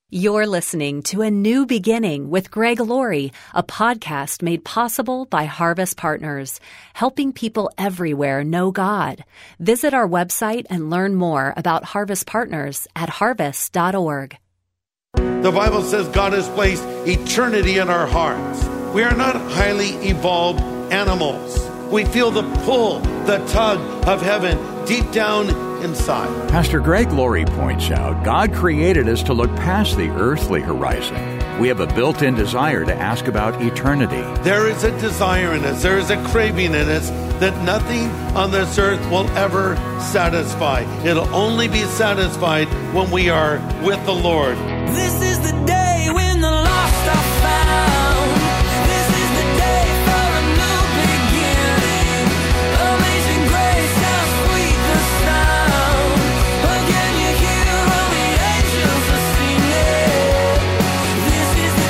You're listening to A New Beginning with Greg Laurie, a podcast made possible by Harvest Partners, helping people everywhere know God. Visit our website and learn more about Harvest Partners at harvest.org. The Bible says God has placed eternity in our hearts. We are not highly evolved animals. We feel the pull, the tug of heaven deep down inside. Pastor Greg Laurie points out God created us to look past the earthly horizon. We have a built-in desire to ask about eternity. There is a desire in us, there is a craving in us that nothing on this earth will ever satisfy. It'll only be satisfied when we are with the Lord. This is the day when the lost are found. This is the day for a new beginning. Amazing grace, how sweet the sound. Again you hear all the angels are singing. This is the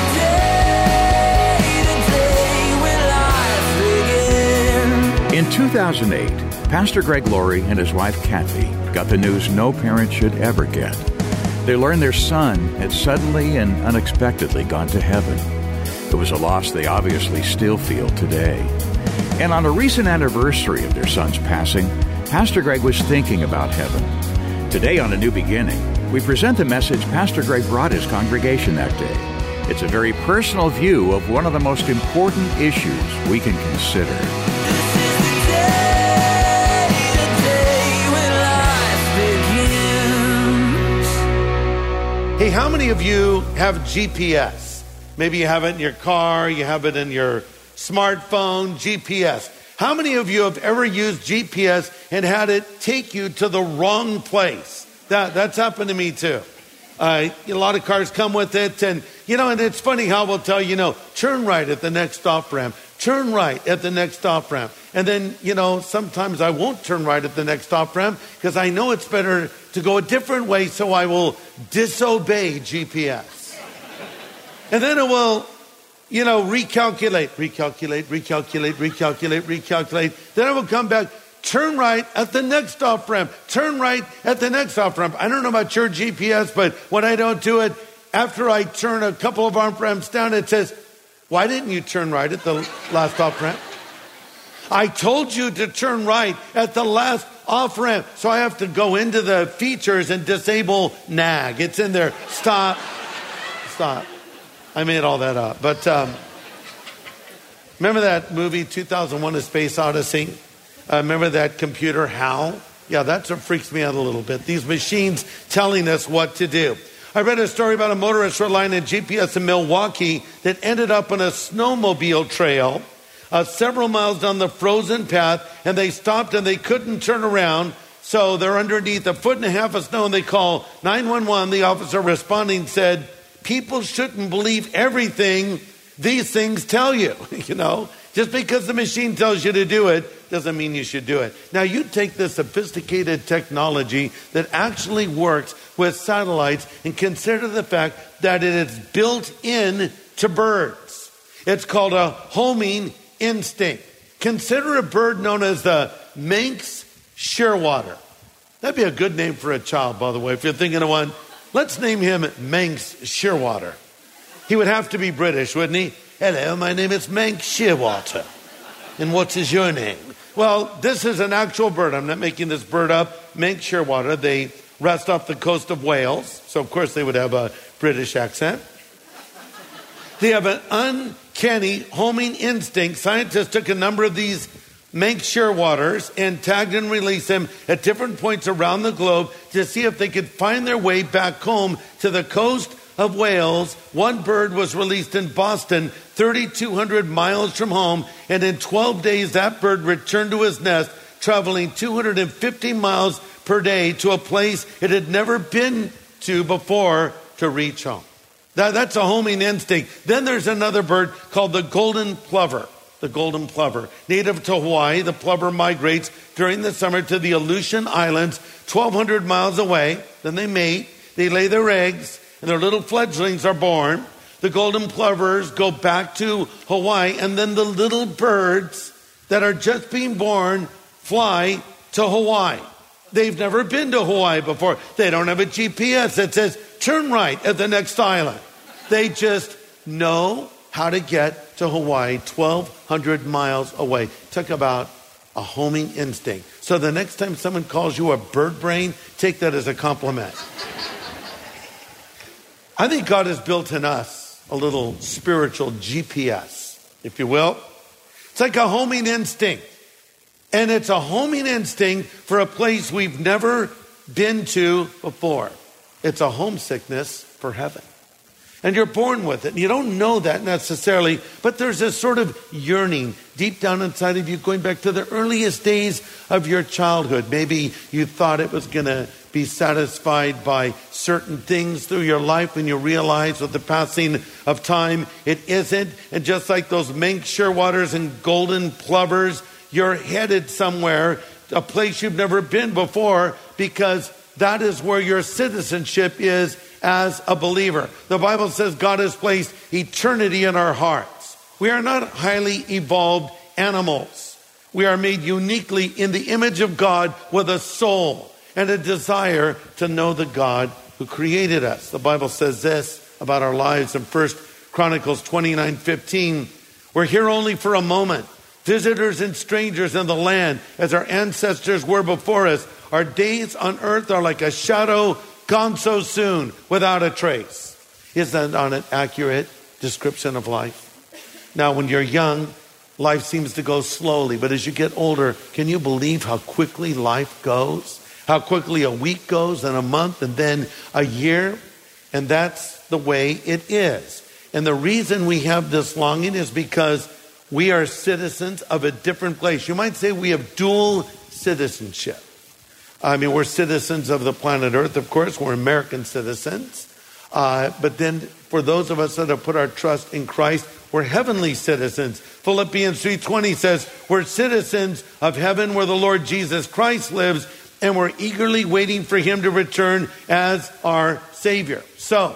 day when life begins. In 2008, Pastor Greg Laurie and his wife Kathy got the news no parent should ever get. They learned their son had suddenly and unexpectedly gone to heaven. It was a loss they obviously still feel today. And on a recent anniversary of their son's passing, Pastor Greg was thinking about heaven. Today on A New Beginning, we present the message Pastor Greg brought his congregation that day. It's a very personal view of one of the most important issues we can consider. Hey, how many of you have GPS? Maybe you have it in your car, you have it in your smartphone, GPS. How many of you have ever used GPS and had it take you to the wrong place? That's happened to me too. A lot of cars come with it, and it's funny how we'll tell turn right at the next stop ramp, turn right at the next stop ramp. And then, sometimes I won't turn right at the next stop ramp because I know it's better to go a different way, so I will disobey GPS. And then it will, recalculate. Then it will come back, turn right at the next stop ramp, turn right at the next stop ramp. I don't know about your GPS, but when I don't do it, after I turn a couple of off ramps down, it says, why didn't you turn right at the last off ramp? I told you to turn right at the last off ramp. So I have to go into the features and disable nag. It's in there. Stop. I made all that up. But remember that movie 2001: A Space Odyssey? Remember that computer HAL? Yeah, that's what freaks me out a little bit. These machines telling us what to do. I read a story about a motorist relying on GPS in Milwaukee that ended up on a snowmobile trail several miles down the frozen path, and they stopped and they couldn't turn around. So they're underneath 1.5 feet of snow, and they call 911. The officer responding said, people shouldn't believe everything these things tell you. Just because the machine tells you to do it doesn't mean you should do it. Now you take this sophisticated technology that actually works with satellites and consider the fact that it is built in to birds. It's called a homing instinct. Consider a bird known as the Manx shearwater. That'd be a good name for a child, by the way. If you're thinking of one, let's name him Manx Shearwater. He would have to be British, wouldn't he? Hello, my name is Manx Shearwater. And what is your name? Well, this is an actual bird. I'm not making this bird up. Manx Shearwater. They rest off the coast of Wales. So, of course, they would have a British accent. They have an uncanny homing instinct. Scientists took a number of these Manx shearwaters and tagged and released them at different points around the globe to see if they could find their way back home to the coast of Wales. One bird was released in Boston, 3,200 miles from home, and in 12 days that bird returned to his nest, traveling 250 miles per day to a place it had never been to before to reach home. That's a homing instinct. Then there's another bird called the golden plover. The golden plover. Native to Hawaii, the plover migrates during the summer to the Aleutian Islands, 1,200 miles away. Then they mate, they lay their eggs, and their little fledglings are born. The golden plovers go back to Hawaii, and then the little birds that are just being born fly to Hawaii. They've never been to Hawaii before. They don't have a GPS that says, turn right at the next island. They just know how to get to Hawaii 1,200 miles away. Talk about a homing instinct. So the next time someone calls you a bird brain, take that as a compliment. I think God has built in us a little spiritual GPS, if you will. It's like a homing instinct. And it's a homing instinct for a place we've never been to before. It's a homesickness for heaven. And you're born with it. And you don't know that necessarily, but there's this sort of yearning deep down inside of you going back to the earliest days of your childhood. Maybe you thought it was going to be satisfied by certain things through your life, and you realize with the passing of time, it isn't. And just like those mink shearwaters and golden plovers, you're headed somewhere, a place you've never been before, because that is where your citizenship is as a believer. The Bible says God has placed eternity in our hearts. We are not highly evolved animals. We are made uniquely in the image of God with a soul and a desire to know the God who created us. The Bible says this about our lives in 1 Chronicles 29:15. We're here only for a moment, visitors and strangers in the land, as our ancestors were before us. Our days on earth are like a shadow, gone so soon, without a trace. Is that not an accurate description of life? Now, when you're young, life seems to go slowly. But as you get older, can you believe how quickly life goes? How quickly a week goes, and a month, and then a year? And that's the way it is. And the reason we have this longing is because we are citizens of a different place. You might say we have dual citizenship. I mean, we're citizens of the planet Earth, of course. We're American citizens. But then for those of us that have put our trust in Christ, we're heavenly citizens. Philippians 3:20 says, we're citizens of heaven where the Lord Jesus Christ lives, and we're eagerly waiting for him to return as our Savior. So,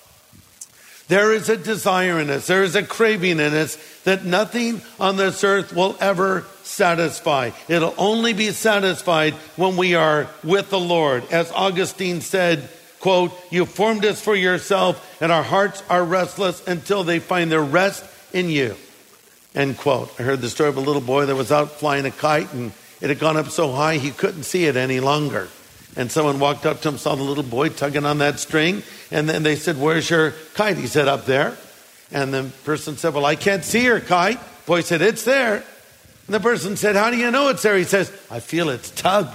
there is a desire in us, there is a craving in us that nothing on this earth will ever satisfy. It'll only be satisfied when we are with the Lord. As Augustine said, quote, you formed us for yourself, and our hearts are restless until they find their rest in you. End quote. I heard the story of a little boy that was out flying a kite, and it had gone up so high he couldn't see it any longer. And someone walked up to him, saw the little boy tugging on that string, and then they said, where's your kite? He said, up there. And the person said, well, I can't see your kite. Boy said, it's there. And the person said, how do you know it's there? He says, I feel its tug.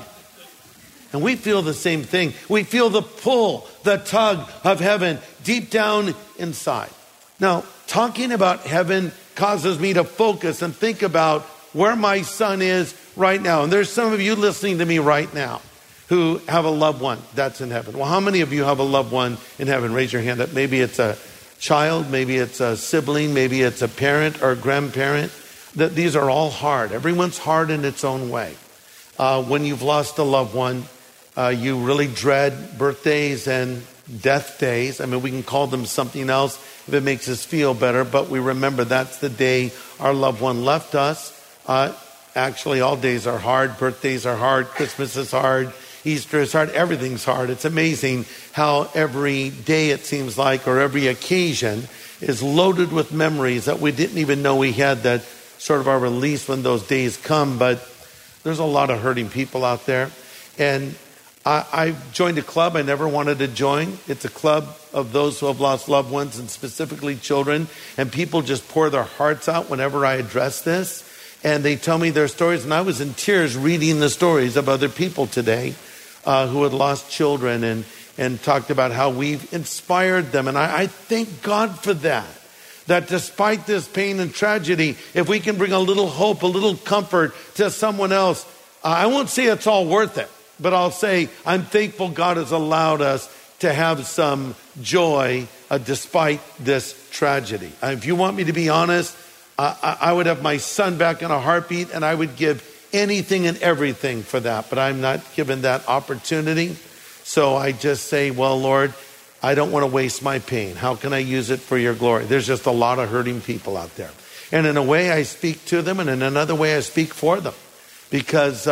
And we feel the same thing. We feel the pull, the tug of heaven deep down inside. Now, talking about heaven causes me to focus and think about where my son is right now. And there's some of you listening to me right now who have a loved one that's in heaven. Well, how many of you have a loved one in heaven? Raise your hand up. Maybe it's a child, maybe it's a sibling, maybe it's a parent or a grandparent. These are all hard. Everyone's hard in its own way. When you've lost a loved one, you really dread birthdays and death days. I mean, we can call them something else if it makes us feel better, but we remember that's the day our loved one left us. Actually, all days are hard. Birthdays are hard. Christmas is hard. Easter is hard. Everything's hard. It's amazing how every day, it seems like, or every occasion is loaded with memories that we didn't even know we had, that sort of are released when those days come. But there's a lot of hurting people out there. And I joined a club I never wanted to join. It's a club of those who have lost loved ones, and specifically children. And people just pour their hearts out whenever I address this. And they tell me their stories. And I was in tears reading the stories of other people today who had lost children, and talked about how we've inspired them. And I thank God for that. That despite this pain and tragedy, if we can bring a little hope, a little comfort to someone else, I won't say it's all worth it, but I'll say I'm thankful God has allowed us to have some joy despite this tragedy. If you want me to be honest, I would have my son back in a heartbeat, and I would give anything and everything for that, but I'm not given that opportunity. So I just say, well, Lord, I don't want to waste my pain. How can I use it for your glory? There's just a lot of hurting people out there. And in a way I speak to them, and in another way I speak for them. Because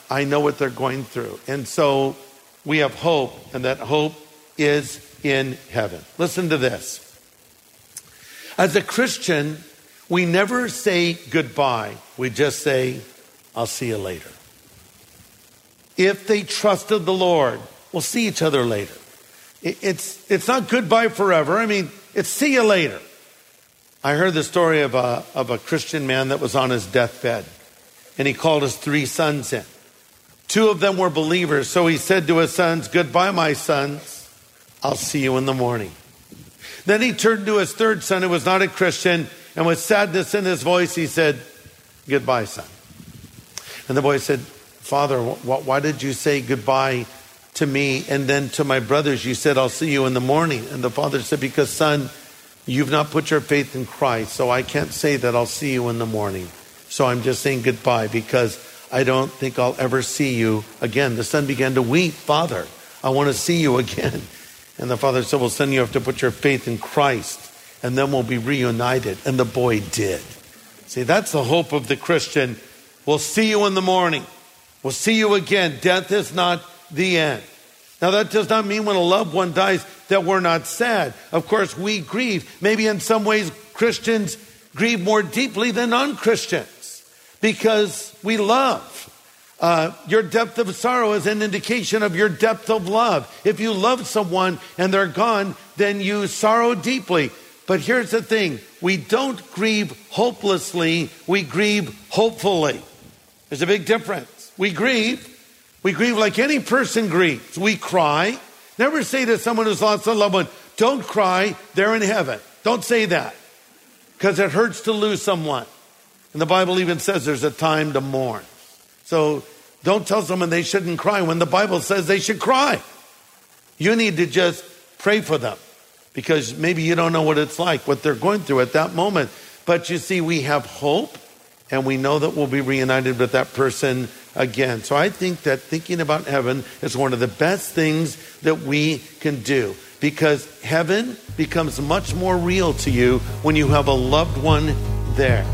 I know what they're going through. And so we have hope, and that hope is in heaven. Listen to this. As a Christian, we never say goodbye. We just say, I'll see you later. If they trusted the Lord, we'll see each other later. It's not goodbye forever. I mean, it's see you later. I heard the story of a Christian man that was on his deathbed, and he called his 3 sons in. 2 of them were believers, so he said to his sons, goodbye, my sons. I'll see you in the morning. Then he turned to his 3rd son, who was not a Christian, and with sadness in his voice, he said, goodbye, son. And the boy said, Father, why did you say goodbye to me, and then to my brothers you said, I'll see you in the morning? And the father said, because, son, you've not put your faith in Christ, so I can't say that I'll see you in the morning. So I'm just saying goodbye, because I don't think I'll ever see you again. The son began to weep. Father, I want to see you again. And the father said, well, son, you have to put your faith in Christ, and then we'll be reunited. And the boy did. See, that's the hope of the Christian. We'll see you in the morning. We'll see you again. Death is not the end. Now, that does not mean when a loved one dies that we're not sad. Of course, we grieve. Maybe in some ways, Christians grieve more deeply than non-Christians because we love. Your depth of sorrow is an indication of your depth of love. If you love someone and they're gone, then you sorrow deeply. But here's the thing. We don't grieve hopelessly. We grieve hopefully. There's a big difference. We grieve like any person grieves. We cry. Never say to someone who's lost a loved one, don't cry, they're in heaven. Don't say that, because it hurts to lose someone. And the Bible even says there's a time to mourn. So don't tell someone they shouldn't cry when the Bible says they should cry. You need to just pray for them, because maybe you don't know what it's like, what they're going through at that moment. But you see, we have hope, and we know that we'll be reunited with that person again. So I think that thinking about heaven is one of the best things that we can do, because heaven becomes much more real to you when you have a loved one there.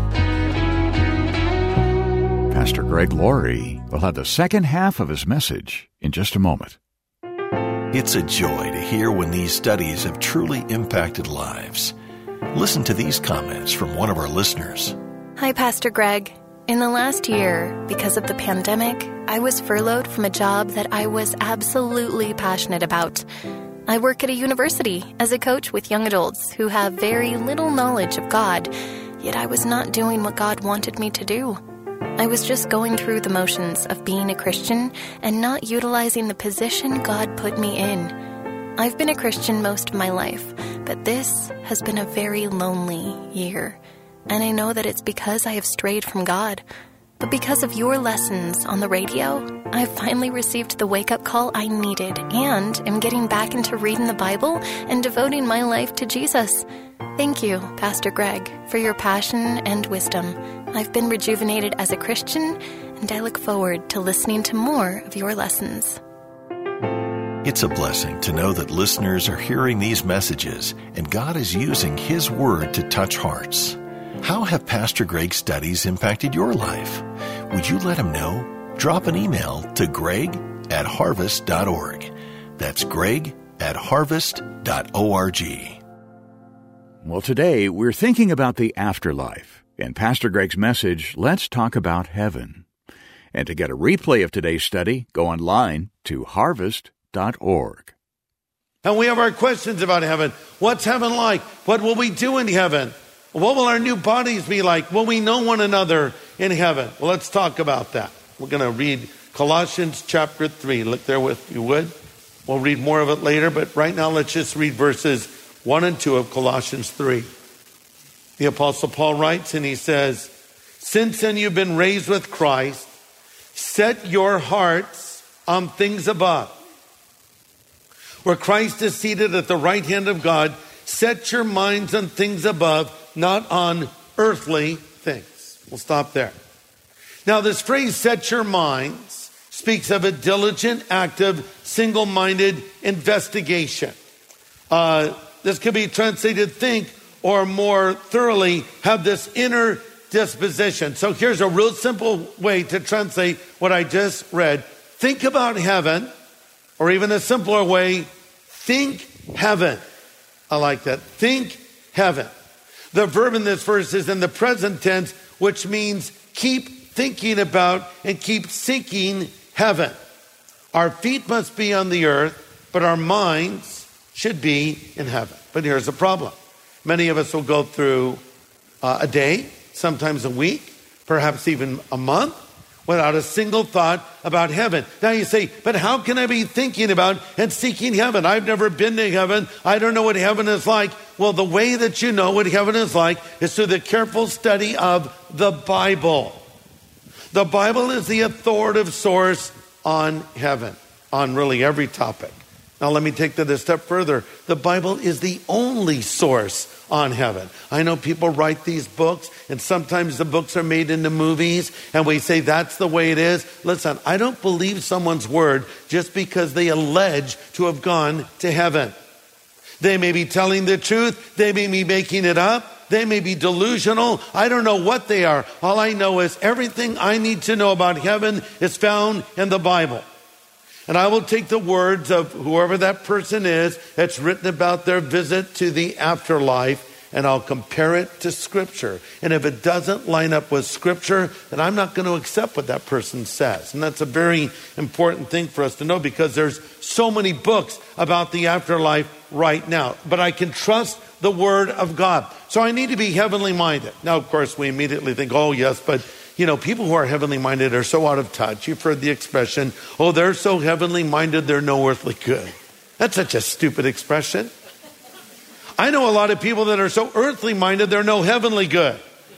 Pastor Greg Laurie will have the second half of his message in just a moment. It's a joy to hear when these studies have truly impacted lives. Listen to these comments from one of our listeners. Hi, Pastor Greg. In the last year, because of the pandemic, I was furloughed from a job that I was absolutely passionate about. I work at a university as a coach with young adults who have very little knowledge of God, yet I was not doing what God wanted me to do. I was just going through the motions of being a Christian and not utilizing the position God put me in. I've been a Christian most of my life, but this has been a very lonely year. And I know that it's because I have strayed from God. But because of your lessons on the radio, I finally received the wake-up call I needed and am getting back into reading the Bible and devoting my life to Jesus. Thank you, Pastor Greg, for your passion and wisdom. I've been rejuvenated as a Christian, and I look forward to listening to more of your lessons. It's a blessing to know that listeners are hearing these messages and God is using His Word to touch hearts. How have Pastor Greg's studies impacted your life? Would you let him know? Drop an email to greg@harvest.org. That's greg@harvest.org. Well, today we're thinking about the afterlife. In Pastor Greg's message, let's talk about heaven. And to get a replay of today's study, go online to harvest.org. And we have our questions about heaven. What's heaven like? What will we do in heaven? What will our new bodies be like? Will we know one another in heaven? Well, let's talk about that. We're going to read Colossians chapter 3. Look there if you would. We'll read more of it later, but right now let's just read verses 1 and 2 of Colossians 3. The Apostle Paul writes, and he says, "Since then you've been raised with Christ, set your hearts on things above, where Christ is seated at the right hand of God. Set your minds on things above, not on earthly things." We'll stop there. Now, this phrase, set your minds, speaks of a diligent, active, single-minded investigation. This could be translated think, or more thoroughly, have this inner disposition. So here's a real simple way to translate what I just read. Think about heaven, or even a simpler way, think heaven. I like that. Think heaven. The verb in this verse is in the present tense, which means keep thinking about and keep seeking heaven. Our feet must be on the earth, but our minds should be in heaven. But here's the problem. Many of us will go through a day, sometimes a week, perhaps even a month, without a single thought about heaven. Now you say, but how can I be thinking about and seeking heaven? I've never been to heaven. I don't know what heaven is like. Well, the way that you know what heaven is like is through the careful study of the Bible. The Bible is the authoritative source on heaven, on really every topic. Now let me take that a step further. The Bible is the only source on heaven. I know people write these books, and sometimes the books are made into movies, and we say that's the way it is. Listen, I don't believe someone's word just because they allege to have gone to heaven. They may be telling the truth. They may be making it up. They may be delusional. I don't know what they are. All I know is everything I need to know about heaven is found in the Bible. And I will take the words of whoever that person is that's written about their visit to the afterlife, and I'll compare it to Scripture. And if it doesn't line up with Scripture, then I'm not going to accept what that person says. And that's a very important thing for us to know, because there's so many books about the afterlife right now. But I can trust the Word of God. So I need to be heavenly minded. Now, of course, we immediately think, oh, yes, but people who are heavenly minded are so out of touch. You've heard the expression, oh, they're so heavenly minded, they're no earthly good. That's such a stupid expression. I know a lot of people that are so earthly minded, they're no heavenly good.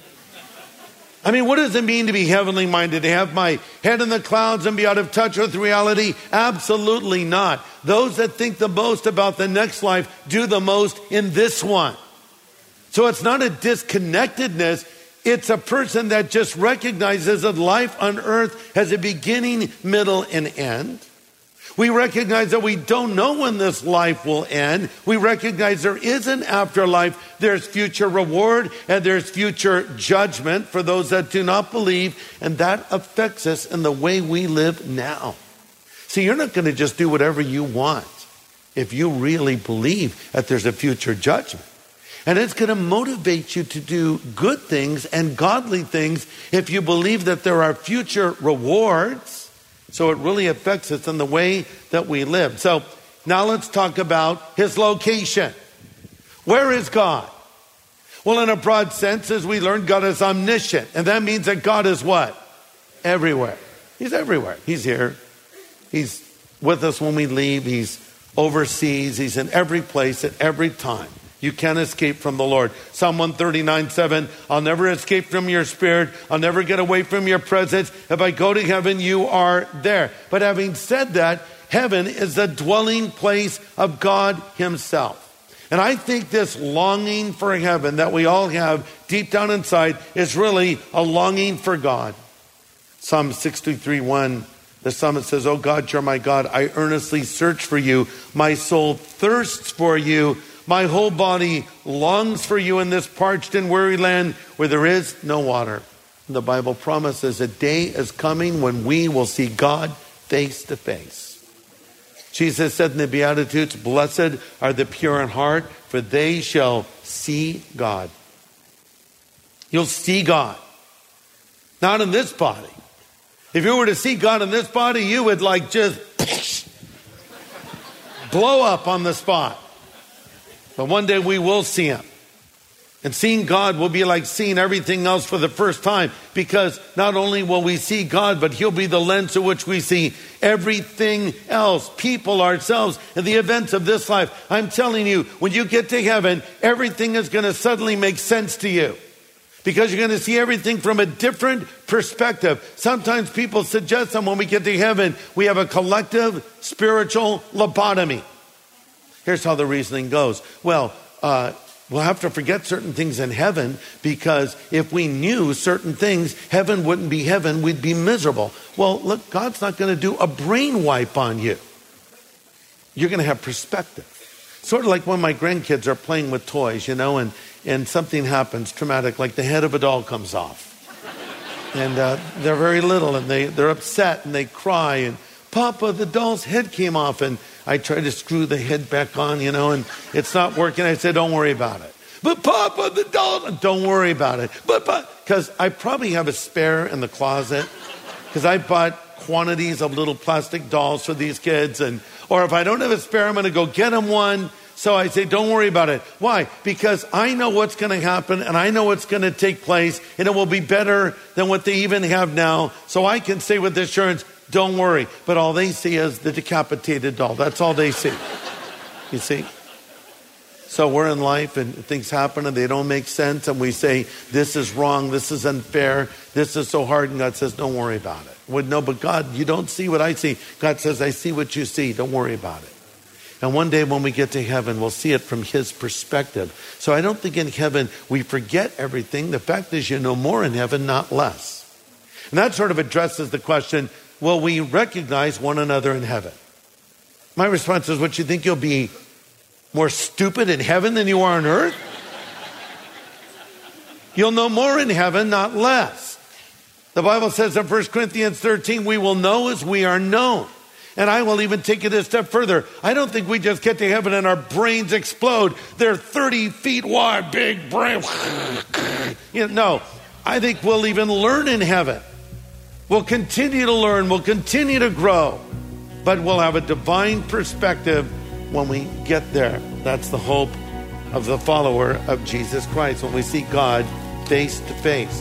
I mean, what does it mean to be heavenly minded? To have my head in the clouds and be out of touch with reality? Absolutely not. Those that think the most about the next life do the most in this one. So it's not a disconnectedness. It's a person that just recognizes that life on earth has a beginning, middle, and end. We recognize that we don't know when this life will end. We recognize there is an afterlife. There's future reward and there's future judgment for those that do not believe. And that affects us in the way we live now. See, you're not going to just do whatever you want if you really believe that there's a future judgment. And it's going to motivate you to do good things and godly things if you believe that there are future rewards. So it really affects us in the way that we live. So now let's talk about his location. Where is God? Well, in a broad sense, as we learned, God is omniscient. And that means that God is what? Everywhere. He's everywhere. He's here. He's with us when we leave. He's overseas. He's in every place at every time. You can't escape from the Lord. Psalm 139:7, I'll never escape from your spirit. I'll never get away from your presence. If I go to heaven, you are there. But having said that, heaven is the dwelling place of God himself. And I think this longing for heaven that we all have deep down inside is really a longing for God. Psalm 63:1, the psalmist says, oh God, you're my God. I earnestly search for you. My soul thirsts for you. My whole body longs for you in this parched and weary land where there is no water. The Bible promises a day is coming when we will see God face to face. Jesus said in the Beatitudes, blessed are the pure in heart, for they shall see God. You'll see God. Not in this body. If you were to see God in this body, you would just blow up on the spot. But one day we will see him. And seeing God will be like seeing everything else for the first time, because not only will we see God, but he'll be the lens through which we see everything else, people, ourselves, and the events of this life. I'm telling you, when you get to heaven, everything is going to suddenly make sense to you, because you're going to see everything from a different perspective. Sometimes people suggest that when we get to heaven, we have a collective spiritual lobotomy. Here's how the reasoning goes. Well, we'll have to forget certain things in heaven, because if we knew certain things, heaven wouldn't be heaven. We'd be miserable. Well, look, God's not going to do a brain wipe on you. You're going to have perspective. Sort of like when my grandkids are playing with toys, and and something happens traumatic, like the head of a doll comes off. And they're very little, and they're upset, and they cry, and Papa, the doll's head came off, and I try to screw the head back on, and it's not working. I said, don't worry about it. But Papa, the doll, don't worry about it. But, because I probably have a spare in the closet, because I bought quantities of little plastic dolls for these kids, or if I don't have a spare, I'm going to go get them one. So I say, don't worry about it. Why? Because I know what's going to happen, and I know what's going to take place, and it will be better than what they even have now. So I can say with assurance, don't worry. But all they see is the decapitated doll. That's all they see. You see? So we're in life, and things happen, and they don't make sense, and we say, this is wrong, this is unfair, this is so hard, and God says, don't worry about it. Well, no, but God, you don't see what I see. God says, I see what you see. Don't worry about it. And one day when we get to heaven, we'll see it from his perspective. So I don't think in heaven we forget everything. The fact is you know more in heaven, not less. And that sort of addresses the question, will we recognize one another in heaven? My response is, what, you think you'll be more stupid in heaven than you are on earth? You'll know more in heaven, not less. The Bible says in 1 Corinthians 13, we will know as we are known. And I will even take it a step further. I don't think we just get to heaven and our brains explode. They're 30 feet wide, big brain. No, I think we'll even learn in heaven. We'll continue to learn. We'll continue to grow. But we'll have a divine perspective when we get there. That's the hope of the follower of Jesus Christ, when we see God face to face.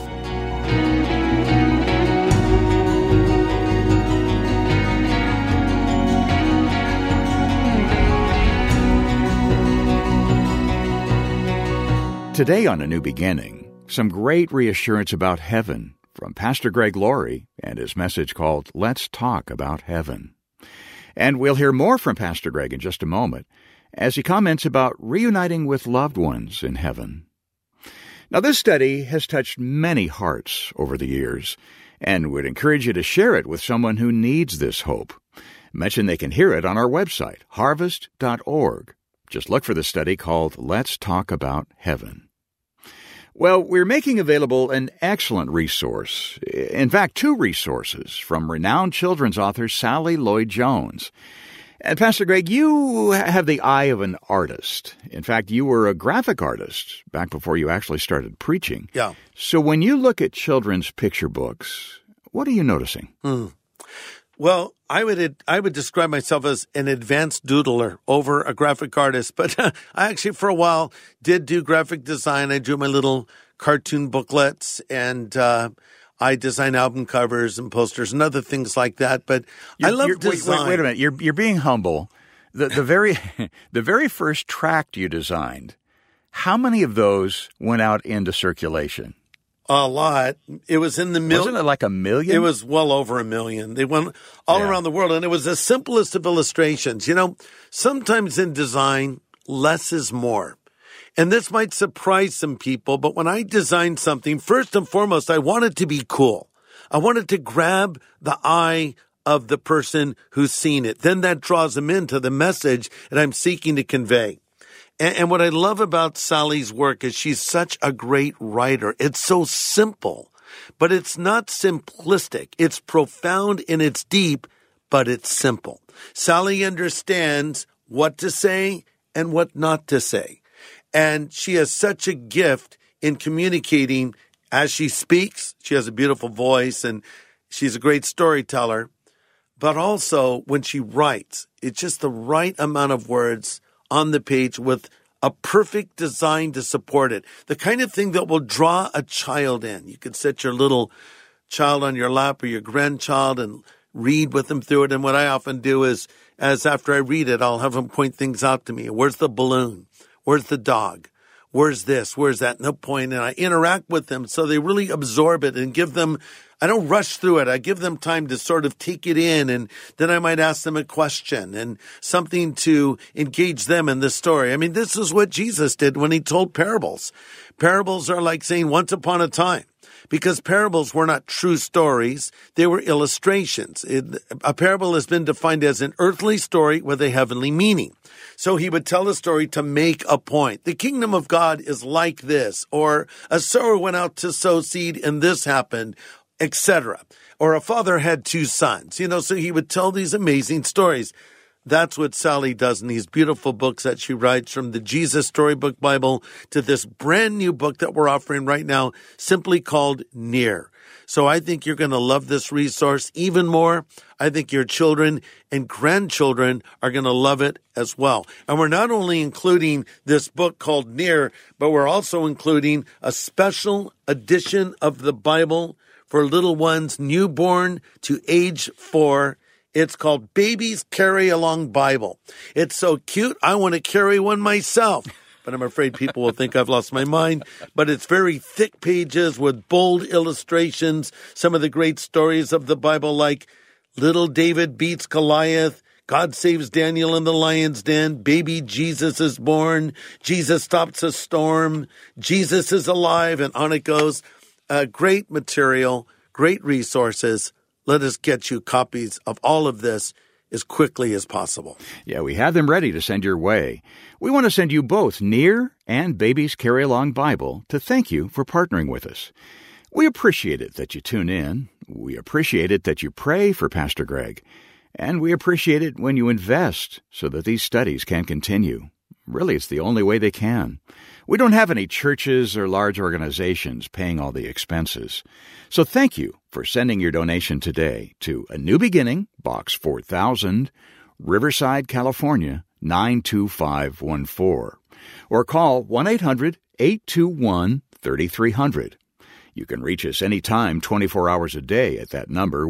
Today on A New Beginning, some great reassurance about heaven from Pastor Greg Laurie and his message called Let's Talk About Heaven. And we'll hear more from Pastor Greg in just a moment as he comments about reuniting with loved ones in heaven. Now, this study has touched many hearts over the years and would encourage you to share it with someone who needs this hope. Mention they can hear it on our website, harvest.org. Just look for the study called Let's Talk About Heaven. Well, we're making available an excellent resource. In fact, two resources from renowned children's author Sally Lloyd-Jones. And Pastor Greg, you have the eye of an artist. In fact, you were a graphic artist back before you actually started preaching. Yeah. So when you look at children's picture books, what are you noticing? Well, I would describe myself as an advanced doodler over a graphic artist, but I actually for a while did do graphic design. I drew my little cartoon booklets, and I design album covers and posters and other things like that. But I love design. Wait a minute, you're being humble. The very first tract you designed, how many of those went out into circulation? A lot. It was in the million. Wasn't it like 1 million? It was well over 1 million. They went all around the world, and it was the simplest of illustrations. Sometimes in design, less is more. And this might surprise some people, but when I design something, first and foremost, I want it to be cool. I want it to grab the eye of the person who's seen it. Then that draws them into the message that I'm seeking to convey. And what I love about Sally's work is she's such a great writer. It's so simple, but it's not simplistic. It's profound and it's deep, but it's simple. Sally understands what to say and what not to say. And she has such a gift in communicating as she speaks. She has a beautiful voice and she's a great storyteller. But also when she writes, it's just the right amount of words on the page with a perfect design to support it. The kind of thing that will draw a child in. You can set your little child on your lap or your grandchild and read with them through it. And what I often do is, as after I read it, I'll have them point things out to me. Where's the balloon? Where's the dog? Where's this? Where's that? And they'll point, and I interact with them so they really absorb it and give them, I don't rush through it. I give them time to sort of take it in, and then I might ask them a question and something to engage them in the story. I mean, this is what Jesus did when he told parables. Parables are like saying once upon a time. because parables were not true stories. They were illustrations. A parable has been defined as an earthly story with a heavenly meaning. So he would tell a story to make a point. The kingdom of God is like this, or a sower went out to sow seed and this happened, etc. Or a father had 2 sons, so he would tell these amazing stories. That's what Sally does in these beautiful books that she writes, from the Jesus Storybook Bible to this brand new book that we're offering right now, simply called Near. So I think you're going to love this resource even more. I think your children and grandchildren are going to love it as well. And we're not only including this book called Near, but we're also including a special edition of the Bible for little ones newborn to age 4. It's called Babies Carry Along Bible. It's so cute, I want to carry one myself. But I'm afraid people will think I've lost my mind. But it's very thick pages with bold illustrations, some of the great stories of the Bible, like Little David Beats Goliath, God Saves Daniel in the Lion's Den, Baby Jesus is Born, Jesus Stops a Storm, Jesus is Alive, and on it goes. Great material, great resources. Let us get you copies of all of this as quickly as possible. Yeah, we have them ready to send your way. We want to send you both Near and Babies Carry Along Bible to thank you for partnering with us. We appreciate it that you tune in. We appreciate it that you pray for Pastor Greg. And we appreciate it when you invest so that these studies can continue. Really, it's the only way they can. We don't have any churches or large organizations paying all the expenses. So thank you for sending your donation today to A New Beginning, Box 4000, Riverside, California, 92514. Or call 1-800-821-3300. You can reach us anytime, 24 hours a day at that number,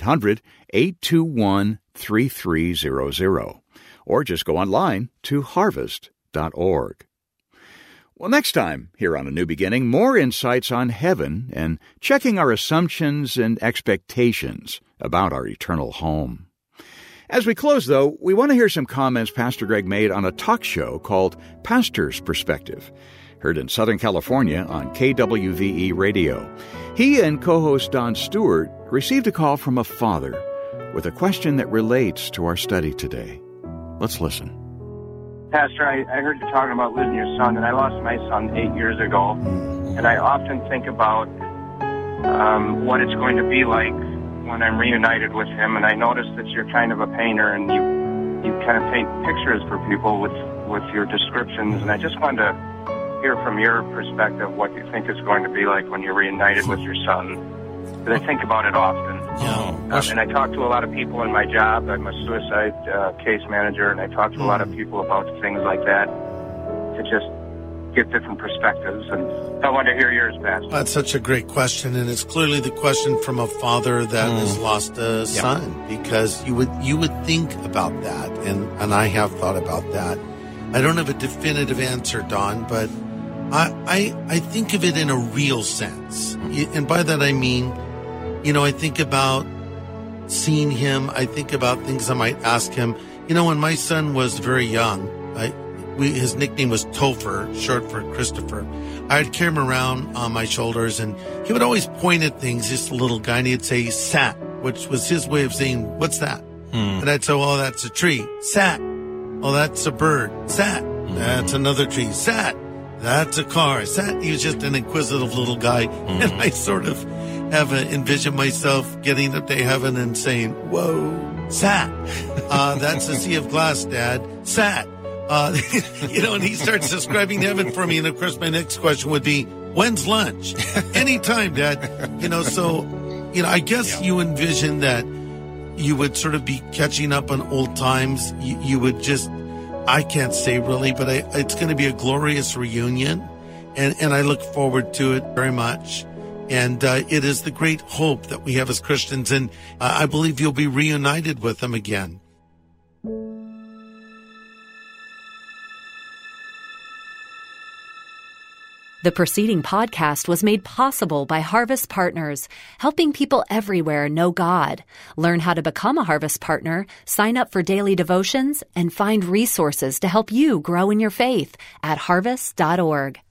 1-800-821-3300. Or just go online to harvest.org. Well, next time, here on A New Beginning, more insights on heaven and checking our assumptions and expectations about our eternal home. As we close, though, we want to hear some comments Pastor Greg made on a talk show called Pastor's Perspective, heard in Southern California on KWVE Radio. He and co-host Don Stewart received a call from a father with a question that relates to our study today. Let's listen. Pastor, I heard you talking about losing your son, and I lost my son 8 years ago. And I often think about what it's going to be like when I'm reunited with him. And I noticed that you're kind of a painter, and you kind of paint pictures for people with your descriptions. And I just wanted to hear from your perspective what you think it's going to be like when you're reunited with your son. Because I think about it often. And I talk to a lot of people in my job. I'm a suicide case manager, and I talk to a lot of people about things like that to just get different perspectives. And I want to hear yours, Pastor. That's such a great question, and it's clearly the question from a father that has lost a son, because you would think about that, and I have thought about that. I don't have a definitive answer, Don, but I think of it in a real sense. And by that I mean, I think about seeing him. I think about things I might ask him. When my son was very young, his nickname was Topher, short for Christopher. I'd carry him around on my shoulders, and he would always point at things, just a little guy, and he'd say, "Sat," which was his way of saying, "What's that?" And I'd say, "Oh, that's a tree." "Sat." "Oh, that's a bird." "Sat." "That's another tree." "Sat." "That's a car." "Sat." He was just an inquisitive little guy, and I sort of have envisioned myself getting up to heaven and saying, "Whoa, sat." "That's a sea of glass, Dad." "Sat." And he starts describing heaven for me. And of course, my next question would be, "When's lunch?" "Anytime, Dad." I guess you envision that you would sort of be catching up on old times. You would just, I can't say really, but it's going to be a glorious reunion. And I look forward to it very much. And it is the great hope that we have as Christians, and I believe you'll be reunited with them again. The preceding podcast was made possible by Harvest Partners, helping people everywhere know God. Learn how to become a Harvest Partner, sign up for daily devotions, and find resources to help you grow in your faith at harvest.org.